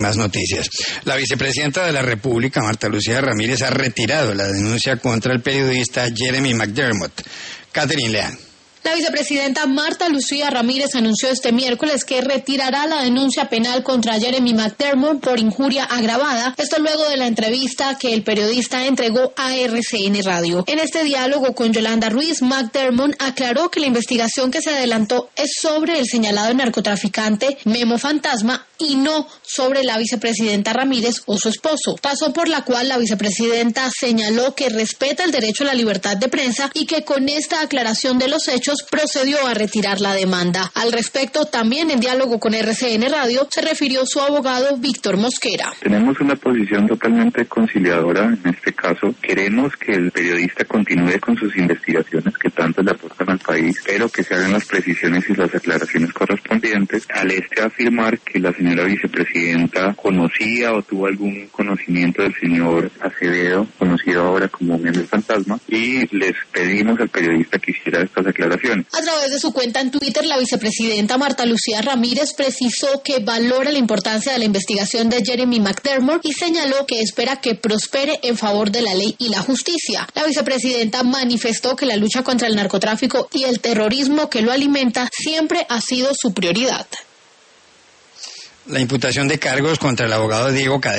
Más noticias. La vicepresidenta de la República, Marta Lucía Ramírez, ha retirado la denuncia contra el periodista Jeremy McDermott. Catherine Leal. La vicepresidenta Marta Lucía Ramírez anunció este miércoles que retirará la denuncia penal contra Jeremy McDermott por injuria agravada, esto luego de la entrevista que el periodista entregó a RCN Radio. En este diálogo con Yolanda Ruiz, McDermott aclaró que la investigación que se adelantó es sobre el señalado narcotraficante Memo Fantasma y no sobre la vicepresidenta Ramírez o su esposo, razón por la cual la vicepresidenta señaló que respeta el derecho a la libertad de prensa y que con esta aclaración de los hechos procedió a retirar la demanda. Al respecto, también en diálogo con RCN Radio, se refirió su abogado Víctor Mosquera. Tenemos una posición totalmente conciliadora en este caso. Queremos que el periodista continúe con sus investigaciones que tanto le aportan al país, pero que se hagan las precisiones y las aclaraciones correspondientes. Al afirmar que la señora vicepresidenta conocía o tuvo algún conocimiento del señor Acevedo, conocido ahora como Memo Fantasma, y les pedimos al periodista que hiciera estas aclaraciones. A través de su cuenta en Twitter, la vicepresidenta Marta Lucía Ramírez precisó que valora la importancia de la investigación de Jeremy McDermott y señaló que espera que prospere en favor de la ley y la justicia. La vicepresidenta manifestó que la lucha contra el narcotráfico y el terrorismo que lo alimenta siempre ha sido su prioridad. La imputación de cargos contra el abogado Diego Cadena